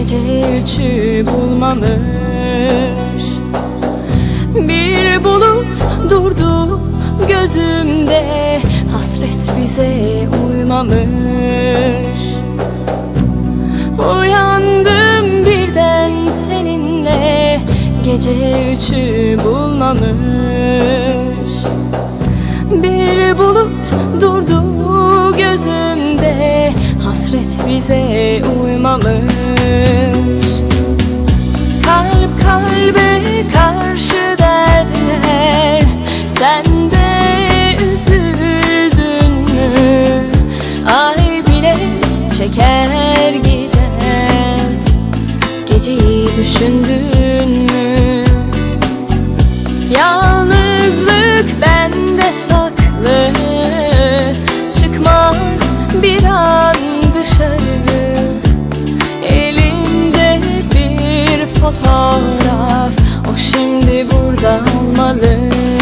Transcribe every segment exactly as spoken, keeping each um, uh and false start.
gece üçü bulmamış. Bir bulut durdu gözümde, hasret bize uymamış. Uyandım birden seninle, gece üçü bulmamış. Bir bulut durdu gözümde, hasret bize uymamış. Kalp kalbe karşı derler, sen de üzüldün mü? Ay bile çeker gider, geceyi düşündün mü? Yalnızlık bende saklı, çıkmaz bir an dışarı. Elimde bir fotoğraf, o şimdi burada olmalı.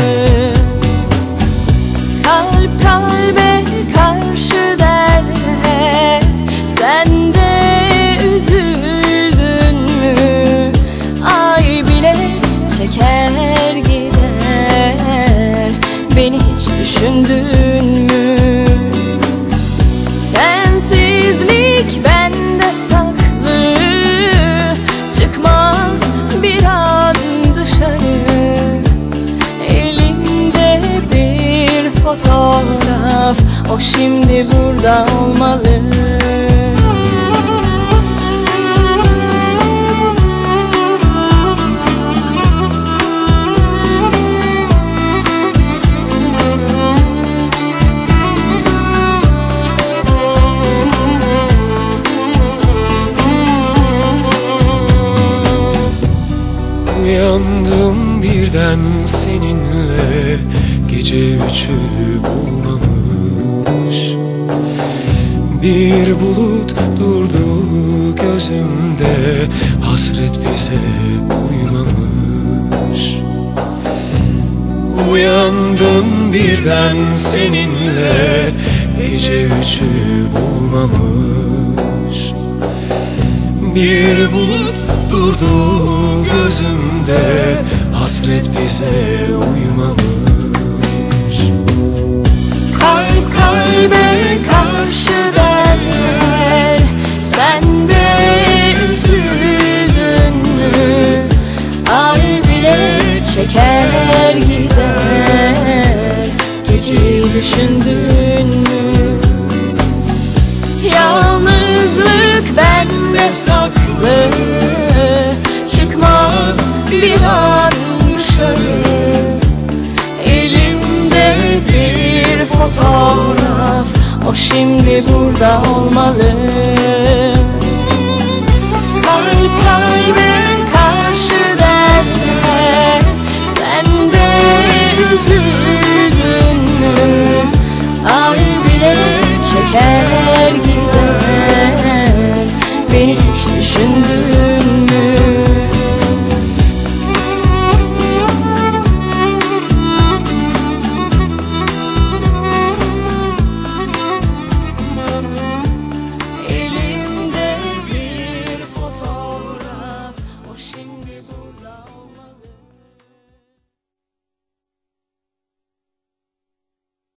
Kalp kalbe karşı derler, sen de üzüldün mü? Ay bile çeker gider, beni hiç düşündün mü? Sensizlik bende saklı, çıkmaz bir an dışarı. Elimde bir fotoğraf, o şimdi burada olmalı. Uyandım birden seninle, gece üçü bulmamış. Bir bulut durdu gözümde, hasret bize uymamış. Uyandım birden seninle, gece üçü bulmamış. Bir bulut durdu gözümde, hasret bize uymamış. Kalp kalbe karşı derler, sen de üzüldün mü? Ay bile çeker gider, geceyi düşündün mü? Yalnızlık bende saklı, çıkmaz bir an dışarı. Elimde bir fotoğraf, o şimdi burada olmalı. Kalp kalbe karşı derler, sen de üzüldün mü? Ay bile çeker gider, beni hiç düşündün